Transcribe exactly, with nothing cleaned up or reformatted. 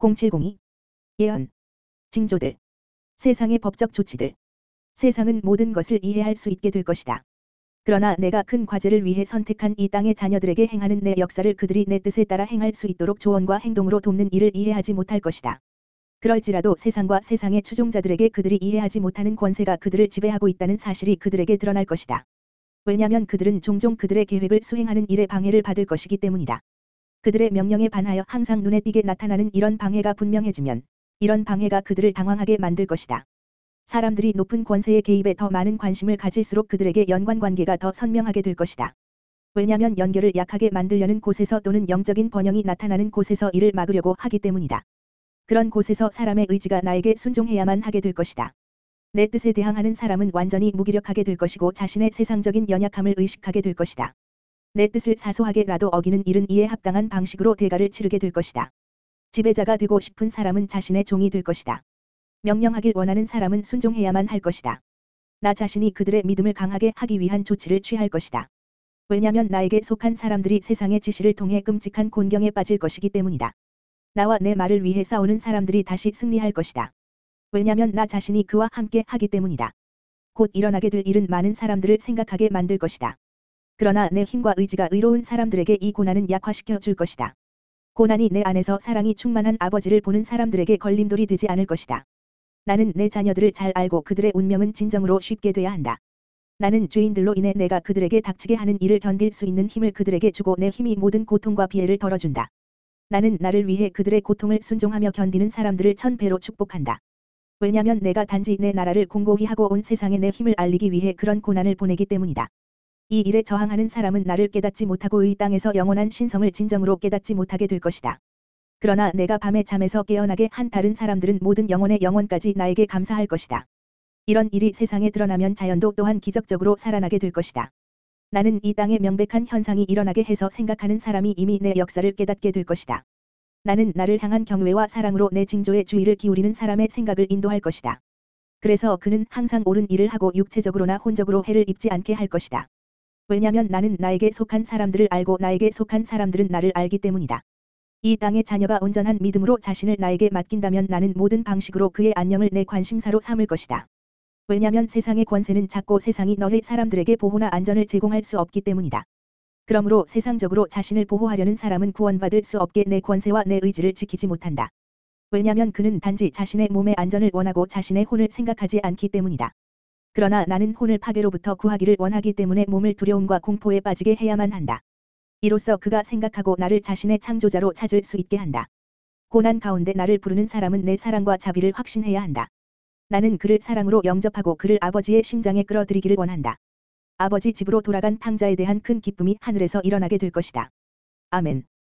공칠공이. 예언. 징조들. 세상의 법적 조치들. 세상은 모든 것을 이해할 수 있게 될 것이다. 그러나 내가 큰 과제를 위해 선택한 이 땅의 자녀들에게 행하는 내 역사를 그들이 내 뜻에 따라 행할 수 있도록 조언과 행동으로 돕는 일을 이해하지 못할 것이다. 그럴지라도 세상과 세상의 추종자들에게 그들이 이해하지 못하는 권세가 그들을 지배하고 있다는 사실이 그들에게 드러날 것이다. 왜냐하면 그들은 종종 그들의 계획을 수행하는 일에 방해를 받을 것이기 때문이다. 그들의 명령에 반하여 항상 눈에 띄게 나타나는 이런 방해가 분명해지면 이런 방해가 그들을 당황하게 만들 것이다. 사람들이 높은 권세의 개입에 더 많은 관심을 가질수록 그들에게 연관관계가 더 선명하게 될 것이다. 왜냐하면 연결을 약하게 만들려는 곳에서 또는 영적인 번영이 나타나는 곳에서 이를 막으려고 하기 때문이다. 그런 곳에서 사람의 의지가 나에게 순종해야만 하게 될 것이다. 내 뜻에 대항하는 사람은 완전히 무기력하게 될 것이고 자신의 세상적인 연약함을 의식하게 될 것이다. 내 뜻을 사소하게라도 어기는 일은 이에 합당한 방식으로 대가를 치르게 될 것이다. 지배자가 되고 싶은 사람은 자신의 종이 될 것이다. 명령하길 원하는 사람은 순종해야만 할 것이다. 나 자신이 그들의 믿음을 강하게 하기 위한 조치를 취할 것이다. 왜냐하면 나에게 속한 사람들이 세상의 지시를 통해 끔찍한 곤경에 빠질 것이기 때문이다. 나와 내 말을 위해 싸우는 사람들이 다시 승리할 것이다. 왜냐하면 나 자신이 그와 함께 하기 때문이다. 곧 일어나게 될 일은 많은 사람들을 생각하게 만들 것이다. 그러나 내 힘과 의지가 의로운 사람들에게 이 고난은 약화시켜 줄 것이다. 고난이 내 안에서 사랑이 충만한 아버지를 보는 사람들에게 걸림돌이 되지 않을 것이다. 나는 내 자녀들을 잘 알고 그들의 운명은 진정으로 쉽게 돼야 한다. 나는 죄인들로 인해 내가 그들에게 닥치게 하는 일을 견딜 수 있는 힘을 그들에게 주고 내 힘이 모든 고통과 피해를 덜어준다. 나는 나를 위해 그들의 고통을 순종하며 견디는 사람들을 천 배로 축복한다. 왜냐하면 내가 단지 내 나라를 공고히 하고 온 세상에 내 힘을 알리기 위해 그런 고난을 보내기 때문이다. 이 일에 저항하는 사람은 나를 깨닫지 못하고 이 땅에서 영원한 신성을 진정으로 깨닫지 못하게 될 것이다. 그러나 내가 밤에 잠에서 깨어나게 한 다른 사람들은 모든 영혼의 영혼까지 나에게 감사할 것이다. 이런 일이 세상에 드러나면 자연도 또한 기적적으로 살아나게 될 것이다. 나는 이 땅에 명백한 현상이 일어나게 해서 생각하는 사람이 이미 내 역사를 깨닫게 될 것이다. 나는 나를 향한 경외와 사랑으로 내 징조에 주의를 기울이는 사람의 생각을 인도할 것이다. 그래서 그는 항상 옳은 일을 하고 육체적으로나 혼적으로 해를 입지 않게 할 것이다. 왜냐하면 나는 나에게 속한 사람들을 알고 나에게 속한 사람들은 나를 알기 때문이다. 이 땅의 자녀가 온전한 믿음으로 자신을 나에게 맡긴다면 나는 모든 방식으로 그의 안녕을 내 관심사로 삼을 것이다. 왜냐하면 세상의 권세는 작고 세상이 너희 사람들에게 보호나 안전을 제공할 수 없기 때문이다. 그러므로 세상적으로 자신을 보호하려는 사람은 구원받을 수 없게 내 권세와 내 의지를 지키지 못한다. 왜냐하면 그는 단지 자신의 몸의 안전을 원하고 자신의 혼을 생각하지 않기 때문이다. 그러나 나는 혼을 파괴로부터 구하기를 원하기 때문에 몸을 두려움과 공포에 빠지게 해야만 한다. 이로써 그가 생각하고 나를 자신의 창조자로 찾을 수 있게 한다. 고난 가운데 나를 부르는 사람은 내 사랑과 자비를 확신해야 한다. 나는 그를 사랑으로 영접하고 그를 아버지의 심장에 끌어들이기를 원한다. 아버지 집으로 돌아간 탕자에 대한 큰 기쁨이 하늘에서 일어나게 될 것이다. 아멘.